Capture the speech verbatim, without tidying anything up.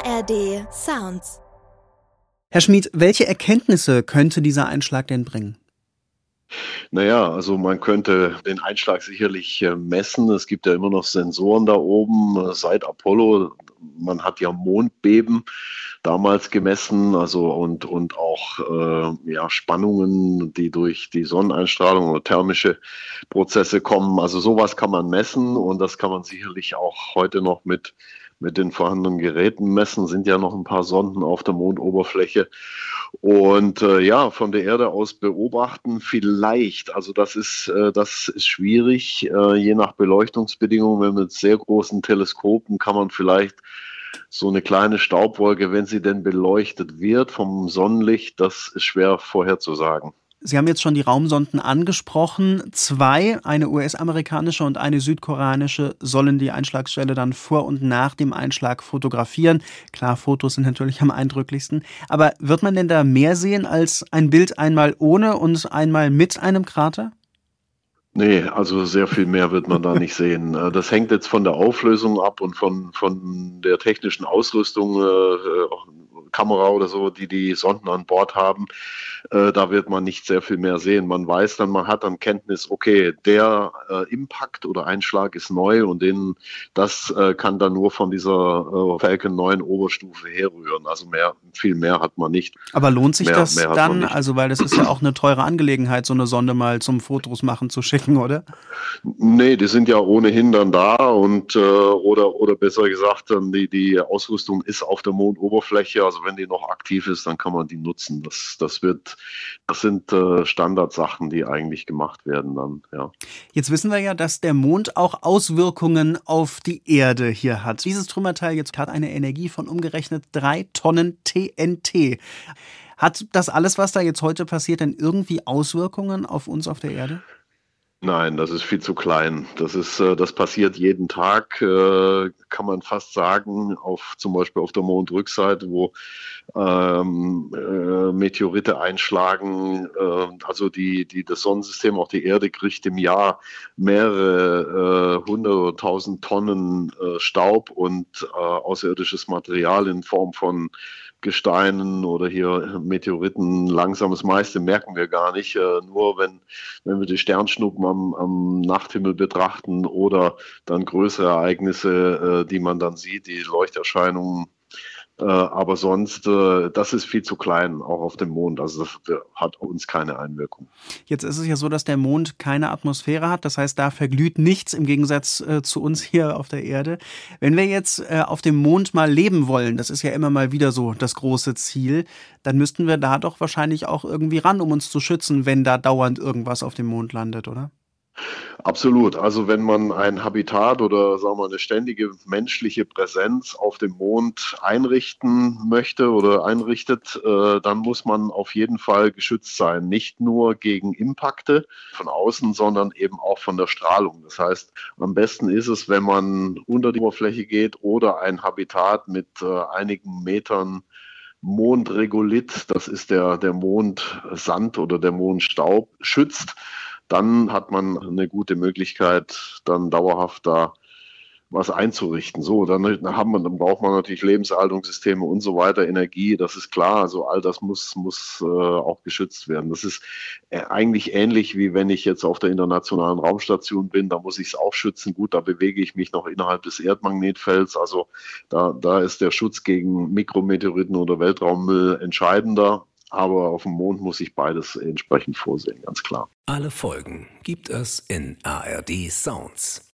R D Sounds. Herr Schmid, welche Erkenntnisse könnte dieser Einschlag denn bringen? Naja, also man könnte den Einschlag sicherlich äh, messen. Es gibt ja immer noch Sensoren da oben äh, seit Apollo. Man hat ja Mondbeben damals gemessen, also und, und auch äh, ja, Spannungen, die durch die Sonneneinstrahlung oder thermische Prozesse kommen. Also sowas kann man messen und das kann man sicherlich auch heute noch mit mit den vorhandenen Geräten messen. Sind ja noch ein paar Sonden auf der Mondoberfläche. Und äh, ja, von der Erde aus beobachten vielleicht. Also das ist, äh, das ist schwierig, äh, je nach Beleuchtungsbedingungen. Wenn mit sehr großen Teleskopen kann man vielleicht so eine kleine Staubwolke, wenn sie denn beleuchtet wird vom Sonnenlicht, das ist schwer vorherzusagen. Sie haben jetzt schon die Raumsonden angesprochen. Zwei, eine U S-amerikanische und eine südkoreanische, sollen die Einschlagsstelle dann vor und nach dem Einschlag fotografieren. Klar, Fotos sind natürlich am eindrücklichsten. Aber wird man denn da mehr sehen als ein Bild einmal ohne und einmal mit einem Krater? Nee, also sehr viel mehr wird man da nicht sehen. Das hängt jetzt von der Auflösung ab und von, von der technischen Ausrüstung, äh, Kamera oder so, die die Sonden an Bord haben. Äh, da wird man nicht sehr viel mehr sehen. Man weiß dann, man hat dann Kenntnis, okay, der äh, Impact oder Einschlag ist neu und den, das äh, kann dann nur von dieser äh, Falcon neun Oberstufe herrühren. Also mehr, viel mehr hat man nicht. Aber lohnt sich mehr, das mehr dann? Also, weil das ist ja auch eine teure Angelegenheit, so eine Sonde mal zum Fotos machen zu schicken, oder? Nee, die sind ja ohnehin dann da und äh, oder oder besser gesagt, dann die die Ausrüstung ist auf der Mondoberfläche. Also wenn die noch aktiv ist, dann kann man die nutzen. Das das wird das sind äh, Standardsachen, die eigentlich gemacht werden dann. Ja. Jetzt wissen wir ja, dass der Mond auch Auswirkungen auf die Erde hier hat. Dieses Trümmerteil jetzt hat eine Energie von umgerechnet drei Tonnen T N T. Hat das alles, was da jetzt heute passiert, denn irgendwie Auswirkungen auf uns auf der Erde? Nein, das ist viel zu klein. Das ist, äh, das passiert jeden Tag, äh, kann man fast sagen, auf zum Beispiel auf der Mondrückseite, wo ähm, äh, Meteorite einschlagen. Äh, also die, die das Sonnensystem, auch die Erde, kriegt im Jahr mehrere äh, hundert oder tausend Tonnen äh, Staub und äh, außerirdisches Material in Form von Gesteinen oder hier Meteoriten, langsam. Das meiste merken wir gar nicht. Äh, nur wenn, wenn wir die Sternschnuppen am, am Nachthimmel betrachten oder dann größere Ereignisse, äh, die man dann sieht, die Leuchterscheinungen. Äh, aber sonst, äh, das ist viel zu klein, auch auf dem Mond. Also das hat uns keine Einwirkung. Jetzt ist es ja so, dass der Mond keine Atmosphäre hat. Das heißt, da verglüht nichts im Gegensatz äh, zu uns hier auf der Erde. Wenn wir jetzt äh, auf dem Mond mal leben wollen, das ist ja immer mal wieder so das große Ziel, dann müssten wir da doch wahrscheinlich auch irgendwie ran, um uns zu schützen, wenn da dauernd irgendwas auf dem Mond landet, oder? Absolut. Also wenn man ein Habitat oder sagen wir eine ständige menschliche Präsenz auf dem Mond einrichten möchte oder einrichtet, äh, dann muss man auf jeden Fall geschützt sein. Nicht nur gegen Impakte von außen, sondern eben auch von der Strahlung. Das heißt, am besten ist es, wenn man unter die Oberfläche geht oder ein Habitat mit äh, einigen Metern Mondregolith, das ist der, der Mondsand oder der Mondstaub, schützt. Dann hat man eine gute Möglichkeit, dann dauerhaft da was einzurichten. So, dann haben wir, dann braucht man natürlich Lebenserhaltungssysteme und so weiter, Energie, das ist klar. Also all das muss, muss äh, auch geschützt werden. Das ist äh, eigentlich ähnlich wie wenn ich jetzt auf der internationalen Raumstation bin, da muss ich es auch schützen. Gut, da bewege ich mich noch innerhalb des Erdmagnetfelds. Also da, da ist der Schutz gegen Mikrometeoriten oder Weltraummüll entscheidender. Aber auf dem Mond muss ich beides entsprechend vorsehen, ganz klar. Alle Folgen gibt es in A R D Sounds.